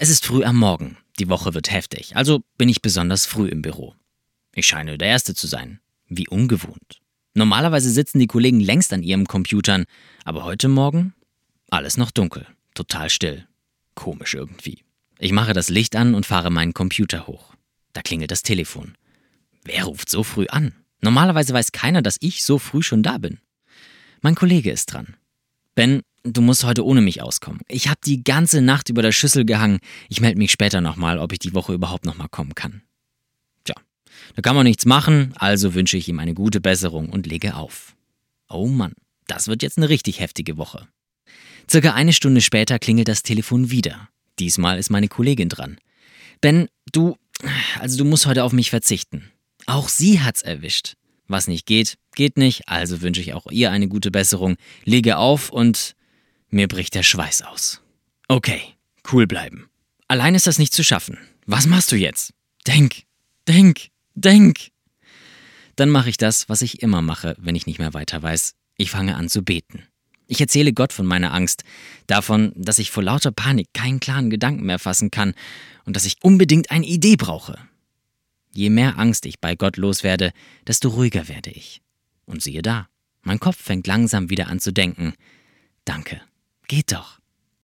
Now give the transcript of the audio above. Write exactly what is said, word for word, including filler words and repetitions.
Es ist früh am Morgen. Die Woche wird heftig, also bin ich besonders früh im Büro. Ich scheine der Erste zu sein. Wie ungewohnt. Normalerweise sitzen die Kollegen längst an ihren Computern, aber heute Morgen alles noch dunkel, total still. Komisch irgendwie. Ich mache das Licht an und fahre meinen Computer hoch. Da klingelt das Telefon. Wer ruft so früh an? Normalerweise weiß keiner, dass ich so früh schon da bin. Mein Kollege ist dran. Ben, du musst heute ohne mich auskommen. Ich habe die ganze Nacht über der Schüssel gehangen. Ich melde mich später nochmal, ob ich die Woche überhaupt nochmal kommen kann. Tja, da kann man nichts machen, also wünsche ich ihm eine gute Besserung und lege auf. Oh Mann, das wird jetzt eine richtig heftige Woche. Circa eine Stunde später klingelt das Telefon wieder. Diesmal ist meine Kollegin dran. Ben, du, also du musst heute auf mich verzichten. Auch sie hat's erwischt. Was nicht geht, geht nicht, also wünsche ich auch ihr eine gute Besserung, lege auf und mir bricht der Schweiß aus. Okay, cool bleiben. Allein ist das nicht zu schaffen. Was machst du jetzt? Denk, denk, denk. Dann mache ich das, was ich immer mache, wenn ich nicht mehr weiter weiß. Ich fange an zu beten. Ich erzähle Gott von meiner Angst, davon, dass ich vor lauter Panik keinen klaren Gedanken mehr fassen kann und dass ich unbedingt eine Idee brauche. Je mehr Angst ich bei Gott loswerde, desto ruhiger werde ich. Und siehe da, mein Kopf fängt langsam wieder an zu denken. Danke, geht doch.